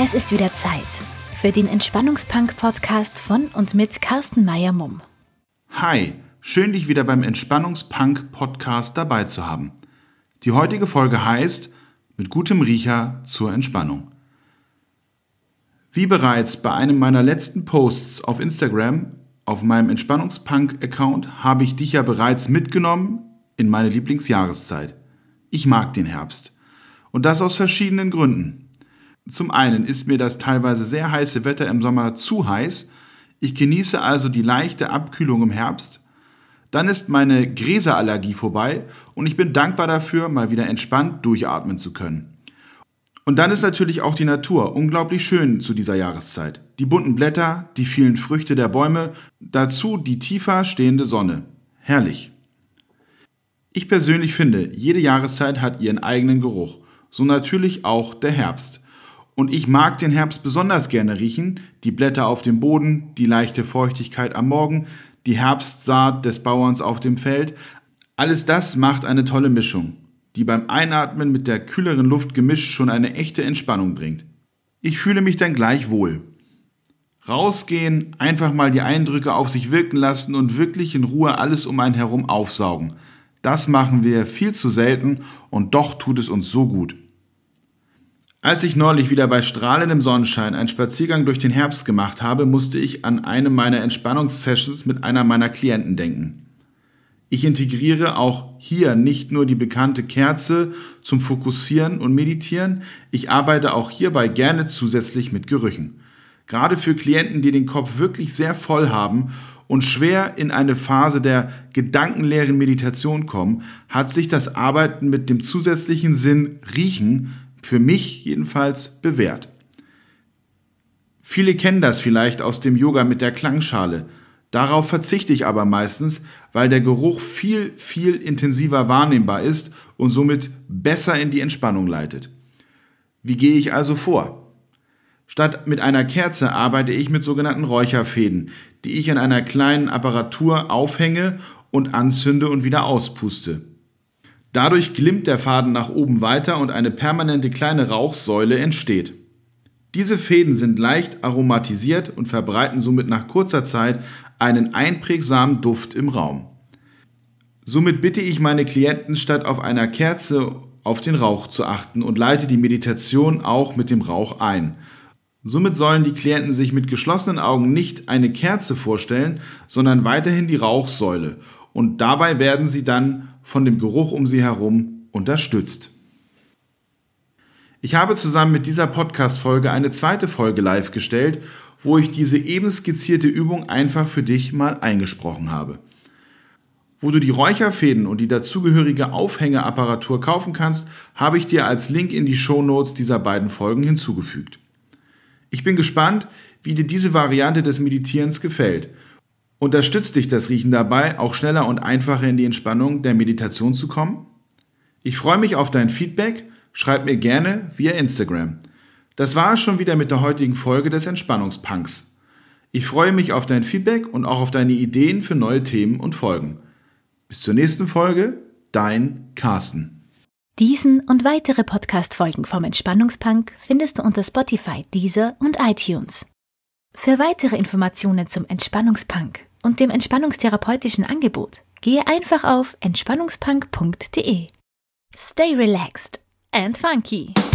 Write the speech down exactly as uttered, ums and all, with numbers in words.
Es ist wieder Zeit für den Entspannungspunk-Podcast von und mit Carsten Meyer-Mumm. Hi, schön dich wieder beim Entspannungspunk-Podcast dabei zu haben. Die heutige Folge heißt Mit gutem Riecher zur Entspannung. Wie bereits bei einem meiner letzten Posts auf Instagram, auf meinem Entspannungspunk-Account, habe ich dich ja bereits mitgenommen in meine Lieblingsjahreszeit. Ich mag den Herbst. Und das aus verschiedenen Gründen. Zum einen ist mir das teilweise sehr heiße Wetter im Sommer zu heiß. Ich genieße also die leichte Abkühlung im Herbst. Dann ist meine Gräserallergie vorbei und ich bin dankbar dafür, mal wieder entspannt durchatmen zu können. Und dann ist natürlich auch die Natur unglaublich schön zu dieser Jahreszeit. Die bunten Blätter, die vielen Früchte der Bäume, dazu die tiefer stehende Sonne. Herrlich. Ich persönlich finde, jede Jahreszeit hat ihren eigenen Geruch. So natürlich auch der Herbst. Und ich mag den Herbst besonders gerne riechen. Die Blätter auf dem Boden, die leichte Feuchtigkeit am Morgen, die Herbstsaat des Bauerns auf dem Feld. Alles das macht eine tolle Mischung, die beim Einatmen mit der kühleren Luft gemischt schon eine echte Entspannung bringt. Ich fühle mich dann gleich wohl. Rausgehen, einfach mal die Eindrücke auf sich wirken lassen und wirklich in Ruhe alles um einen herum aufsaugen. Das machen wir viel zu selten und doch tut es uns so gut. Als ich neulich wieder bei strahlendem Sonnenschein einen Spaziergang durch den Herbst gemacht habe, musste ich an eine meiner Entspannungssessions mit einer meiner Klienten denken. Ich integriere auch hier nicht nur die bekannte Kerze zum Fokussieren und Meditieren, ich arbeite auch hierbei gerne zusätzlich mit Gerüchen. Gerade für Klienten, die den Kopf wirklich sehr voll haben und schwer in eine Phase der gedankenleeren Meditation kommen, hat sich das Arbeiten mit dem zusätzlichen Sinn Riechen für mich jedenfalls bewährt. Viele kennen das vielleicht aus dem Yoga mit der Klangschale. Darauf verzichte ich aber meistens, weil der Geruch viel, viel intensiver wahrnehmbar ist und somit besser in die Entspannung leitet. Wie gehe ich also vor? Statt mit einer Kerze arbeite ich mit sogenannten Räucherfäden, die ich an einer kleinen Apparatur aufhänge und anzünde und wieder auspuste. Dadurch glimmt der Faden nach oben weiter und eine permanente kleine Rauchsäule entsteht. Diese Fäden sind leicht aromatisiert und verbreiten somit nach kurzer Zeit einen einprägsamen Duft im Raum. Somit bitte ich meine Klienten, statt auf einer Kerze auf den Rauch zu achten und leite die Meditation auch mit dem Rauch ein. Somit sollen die Klienten sich mit geschlossenen Augen nicht eine Kerze vorstellen, sondern weiterhin die Rauchsäule. Und dabei werden sie dann von dem Geruch um sie herum unterstützt. Ich habe zusammen mit dieser Podcast-Folge eine zweite Folge live gestellt, wo ich diese eben skizzierte Übung einfach für dich mal eingesprochen habe. Wo du die Räucherfäden und die dazugehörige Aufhängeapparatur kaufen kannst, habe ich dir als Link in die Shownotes dieser beiden Folgen hinzugefügt. Ich bin gespannt, wie dir diese Variante des Meditierens gefällt. Unterstützt dich das Riechen dabei, auch schneller und einfacher in die Entspannung der Meditation zu kommen? Ich freue mich auf dein Feedback, schreib mir gerne via Instagram. Das war es schon wieder mit der heutigen Folge des Entspannungspunks. Ich freue mich auf dein Feedback und auch auf deine Ideen für neue Themen und Folgen. Bis zur nächsten Folge, dein Carsten. Diesen und weitere Podcast-Folgen vom Entspannungspunk findest du unter Spotify, Deezer und iTunes. Für weitere Informationen zum Entspannungspunk und dem entspannungstherapeutischen Angebot gehe einfach auf entspannungspunk punkt de. Stay relaxed and funky!